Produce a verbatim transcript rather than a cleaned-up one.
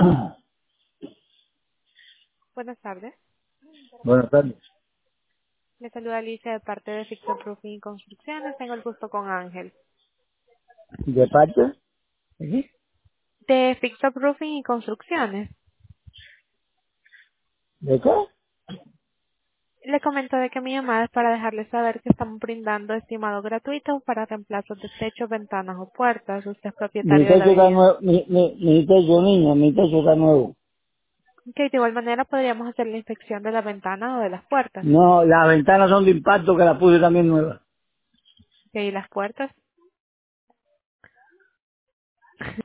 Buenas tardes. Buenas tardes. Le saluda Alicia de parte de Fixo Roofing y Construcciones. Tengo el gusto con Ángel. ¿De parte? ¿Sí? De Fixo Roofing y Construcciones. ¿De qué? Le comento de que mi llamada es para dejarle saber que estamos brindando estimado gratuito para reemplazos de techos, ventanas o puertas. Usted es Mi propietario de la techo está vivienda. nuevo, mi, mi, mi techo, niña, mi techo está nuevo. Ok, de igual manera podríamos hacer la inspección de la ventana o de las puertas. No, las ventanas son de impacto que las puse también nuevas. Ok, ¿y las puertas?